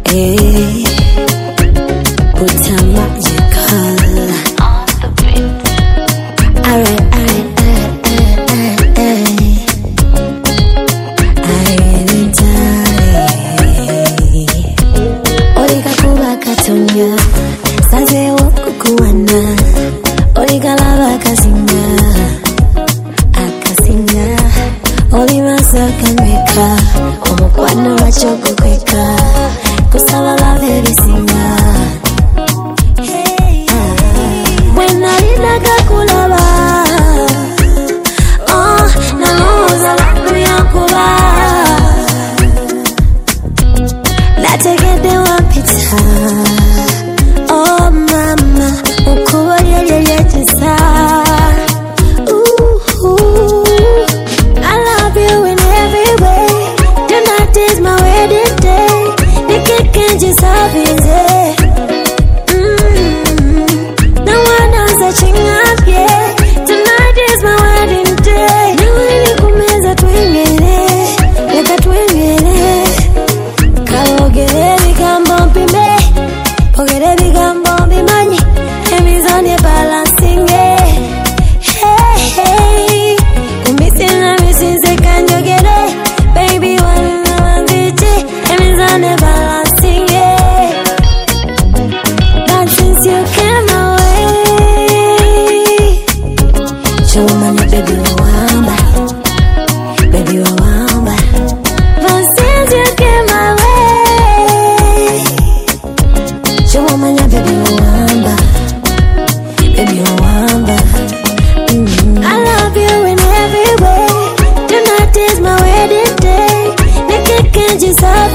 Hey, put a magical on the beat. Alright. Katonya saze wokukuwana oligalaba akasinga oli masakanweka omukwano lwachokukweka kusaba babe bisinga wenalinaga kulaba namuza lwakuyankuba nategedde wampita. Oh mama, ukubalia yeyechisa. I love you in every way. Tonight is my wedding day. Nikikenjisabize. No one else touching up, yeah. Tonight is my wedding day. Niwili kumeza twingere, leka twingere. Kalogere bigambo mpime. Ogere bigambo bimanyi emizani balancing hey kumisina misinze kanjogere baby wanna biti emizani balancing but since you came away chumani baby wawamba but since you came away chumani baby wawamba I love you in every way. Tonight is my wedding day. Nikikenjisabize.